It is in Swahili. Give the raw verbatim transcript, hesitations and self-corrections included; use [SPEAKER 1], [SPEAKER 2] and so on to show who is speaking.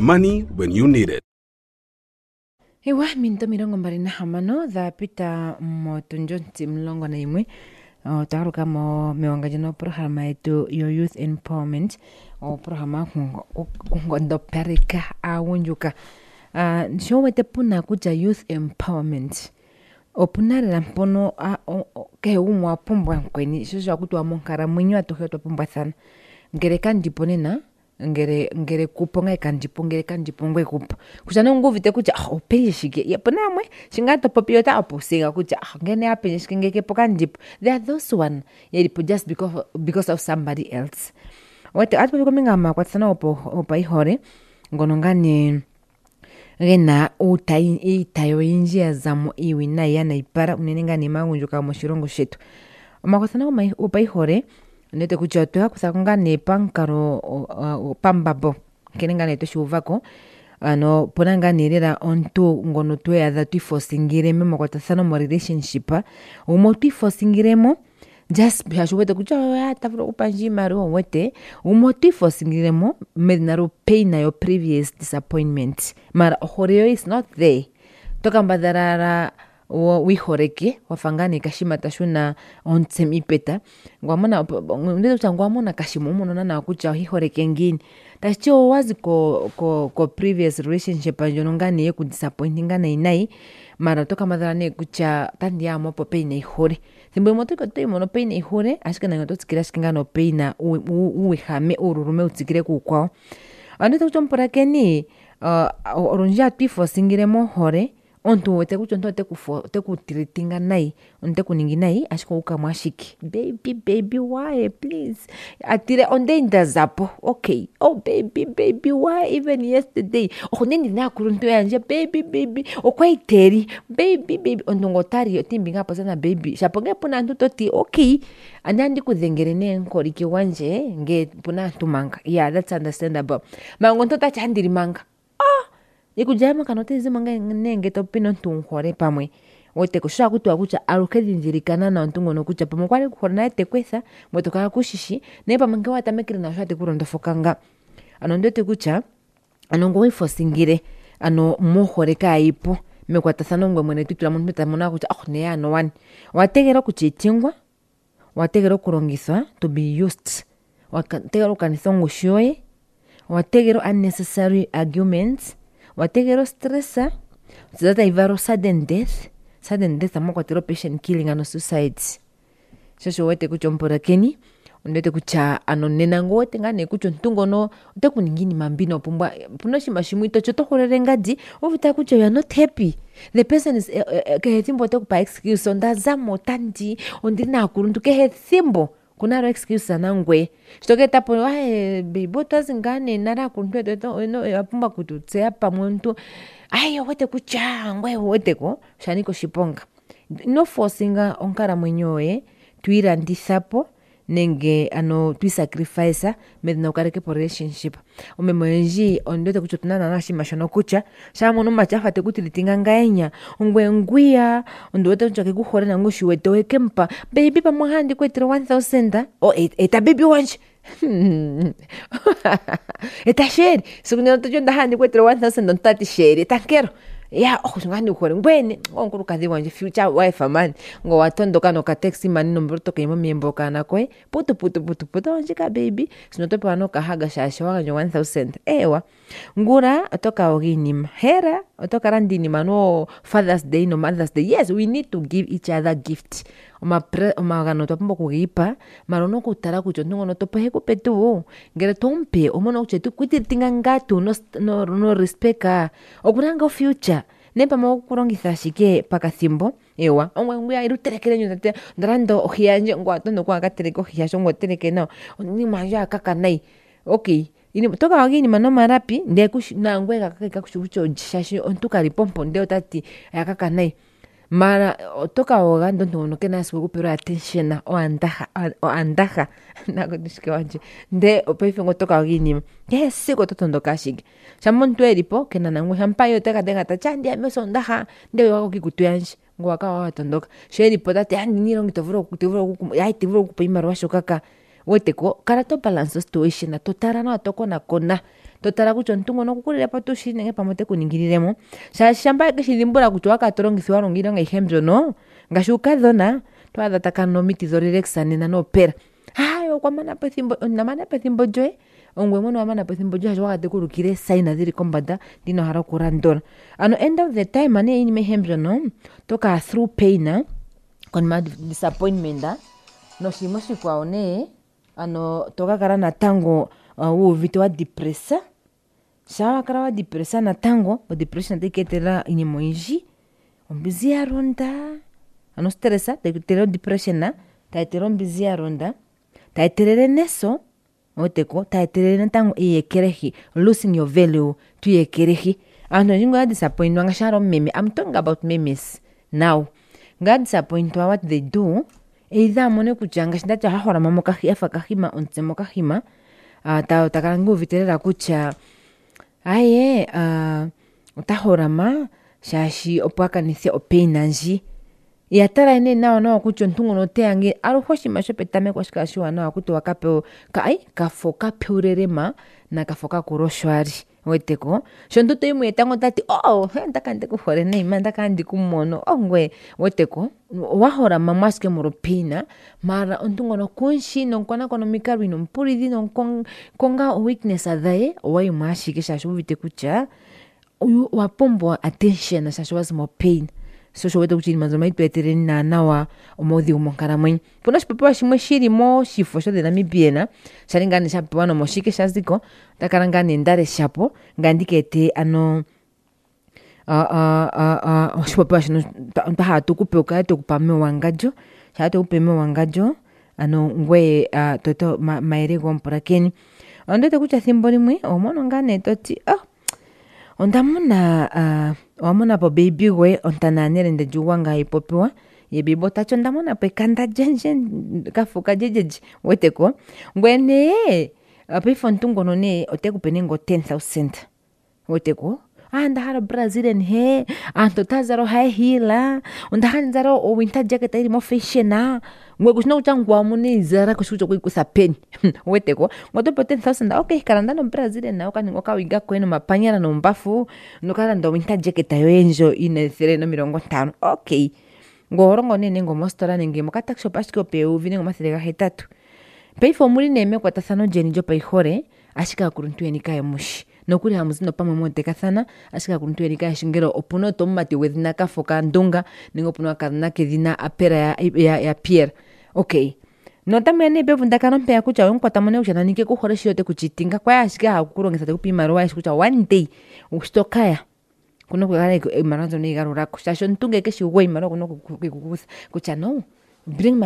[SPEAKER 1] money when you need it.
[SPEAKER 2] Ewa minto mirongo mbali na hamano dha pita motunjo nti mlongo na imwe o taruka mo mewangaje no programa yetu yo youth empowerment o programa kungondo perika awunjuka uh, showete puna kuja youth empowerment o punare la mpono a ke umwa pumbwa kweni sho kutwa monkara mwenyo atoheto pumbwa sana ngere kandi ponena ngere ngere kuponga kandi pongere kandi pongwe kupo kuchana nguvu te kucha oh peshike ya ponamwe shingato popiota apo singa kucha ngene ape shingeke pokandi they are those one yelipo just because because of somebody else wate atpo kominga ma kwatsana opo opa ihore ngonongane gena utai itayo injia zamo iwi na yana ipara unenenga ni mangunjuka mo shirongo shetu makwatsana opa ihore nete kuchotoa kusakunga ne pankaro uh, pambabo kenenga neto shuvako ano ponanga nerera onto ngono to ya that for singireme mokotasano mo relationship umo to for singiremo just byashubete kucho atavro upanji maro wete umo to for singiremo mednaro pain na your previous disappointment mara horeo is not there toka mbadarara o wihoreke wafangane kashima tashuna onsemi peta ngwamona ndezo tangwamona kashimo umuntu na kucha hihoreke ngini tacho wazi ko ko ko previous relationship anjonongane ku disappointing ngana inai mara toka madharane kucha tandi amo pope ne hore simbo moto ko temo no peine hore ashikana ngato tsikira shikingano peina uwe hame ururume utsikire ku kwao anete kuchompora keni uh, oronja tifo singiremo hore onto wete kuchonto te kufo te kutiritinga nai onte kuningi nai ashiko ukamwashiki baby baby why please atire onde ndazapo okay oh baby baby why even yesterday oh nini na kurunto yanje baby baby okwaiteri baby baby ondongotari timbinga pasana baby shaponge pona ntuto ti okay andandi kudhengerene nkoriki wanje nge pona tumanga yeah that's understandable mangonto ta chandiri manga ikujama kanote manga nenge topino ntunkhore pamwe wote kushaka kutwa kucha arukedinjirikana na ntungo no kucha pamwe kwali kukhorana tekwesa motoka kushishi ne pamwe wata mekiri na shate kurondo fokanga ano ndote kucha ano ngoi fosingire ano mohore kaipo mekwatasana ngwe mwene tutula muntu tamona kucha oh ne ano wani wategera kuchitingwa wategera kurongiswa to be used wategera kanisongo shoye wategera unnecessary arguments wategero stressa zata ivaro sudden death sudden death amoko tero patient killing ano suicide shosho wete kuchompora keni ndete kucha ano nenango wete ngane kucho ntungo no te kuningini mambino pumbwa puno shimashimwito choto horere ngadi ovita kucho you are not happy the person is uh, uh, ke timbo te kupa excuse onda zamo tandi ondina kuruntu ke thimbo kunaro excuse anangwe shitoke tapo wae bibo tazingane nara kuntu to no apumba kututse apa muntu ayo wete kucha ngwe wete ko shaniko shiponga no forcinga onkara mwenyoe tuira ndisapo nenge ano twi sacrifice medna ukareke por relationship umemwenji ondote kuchotana na shimashano kucha shamo no machafa te kutilitinga ngaenya ungwe ngwia ondote nchake kuhore na ngoshi weto wekempa baby pa mwahandi kwetira one thousand o eta baby wanje eta share sukunyo to jonda handi kwetira one thousand on thirty share tankero ya oh ngani ukore ngwene ngonkuru kadhi wanje future wife man ngo watondoka no ka taxi man number to kemo miemboka na kwe putu putu putu putu njika baby sinoto pano ka haga shasha wanyo one thousand ewa ngura atoka ogini hera atoka randini mano father's day no mother's day yes we need to give each other gift oma pre oma gano to pombo kugipa marono kutara kucho ndongo no to pehe kupetu ngere tompe omono kuchetu kwititinga ngatu no no, no respecta okuranga future nepa mo kurongitha shike pakathimbo ewa ongwe ngwe iruterekere nyo tate ndarando ohiyanje ngwa tondo kwa katereko hiyasho ngotereke no ni manja kaka nai okay ini toka wagini mano marapi nde kushina ngwe kaka kushucho shashi ontuka ripompo nde otati yakaka nai mara toka oga ndondo no kena siku pero attention o andaha o andaha nako dishike wanje nde opefengo toka ogini yes siko totondo kashige shamuntu eripo kena nangwe hampayo teka teka tachandi ameso ndaha nde wako kikutuyanje ngwa ka watondoka sheri potati andi niro ngitovuro kutivuro ku ya tivuro ku pima rwasho kaka weteko kala to balance situation na totara na toko na kona totara kutya ntungo no kukulira pa to shinenge pamote kuningiliremo sha shamba ke shidhimbura kutya wakatorongithwa warongire nga ihembyo no ngashi ukadhona twaadha takano miti zo relaxa nena no pera hayo kwa mana pethimbo na mana pethimbo joe ongwe mwana wa mana pethimbo joe wakati kulukire saina dhiri kombada dino hara kurandora ano end of the time ane ini mehembyo no toka through pain kon ma disappointment no shimo shikwaone ano toka kara na tango uh, u vitu wa depressa shawa kara wa depressa na tango o depression teketela ini moinji ombizia ronda ano stressa teketela depression na taitero mbizia ronda taiterere neso oteko taiterere tango iyekerehi losing your value to yekerehi ano jingo ya disappoint wanga sharo meme I'm talking about memes now nga disappoint what they do either mone kuchanga shindacha hahora mamoka hiafa kahima ontsemo kahima uh, ta takarangu viterera kucha aye uh, utahora ma shashi opaka nisi opeinanji yatara ene nao nao kucho ntungo no teangi aro hoshi mashope tame kwa shikashiwa nao kuto wakape ka ai kafoka peurerema na kafoka kuroshwari weteko shonto to imu etango tati oh ndaka ndeko hore nei mandaka ndiku mono ongwe weteko wahora mamaske moropina mara ntungo no kunshi no kona kono mikaru no mpuridi no konga weakness adhae owai mashike shashu vitekucha uyu wapombo attention shashu was more pain so so wetu kuchini mazoma itu etere na nawa omodhi umonkara mwenye puna shipepewa shimwe shiri mo shifo shode na mibiena sharingani shapepewa no moshike shaziko takarangani ndare shapo ngandike ete ano shipepewa shino taha tukupe ukaya tukupame wangajo shaha tukupeme wangajo ano ngwe toto maere gompura keni ondete kucha thimboni mwe omono ngane toti oh ondamuna uh, wamona po baby we ontananere nde juwanga ipopiwa ye bibo tacho ndamona pe kanda jenje kafuka jejeji weteko ngwene ape fontungo none oteku penengo ten thousand weteko anda hara Brazilian he anto tazaro hai hila onda hanzaro o winter jacket iri mo fashion ngwe kushina uchangwa mune zara kushucho kuikusapeni weteko ngoto po ten thousand okay karanda no Brazilian na okani ngoka wiga kweno mapanyana no mbafu nokara ndo winter jacket ayo enjo ine three no mirongo tano okay ngorongo nene ngo mostora nenge mokata shop ashiko pe uvine ngo mathirega hetatu pay for muri neme kwa tasano jeni jo pay hore ashika kuruntu enika ya mushi nokuri hamuzino pamwe mote kathana ashika kuruntu enika ya shingero opuno tomati wethina kafoka ndunga ningo puno karna kedina apera ya, ya, ya Pierre okay nota mene bevu ndakano mpe akucha onko tamone uchana nike ku hore shiote kuchitinga kwa ashika hakurongesa te kupima roa ashikucha one day ustokaya kuno kugara maranzo ni garura kushasho ntunge keshi wei maro kuno kukukusa kucha no bring my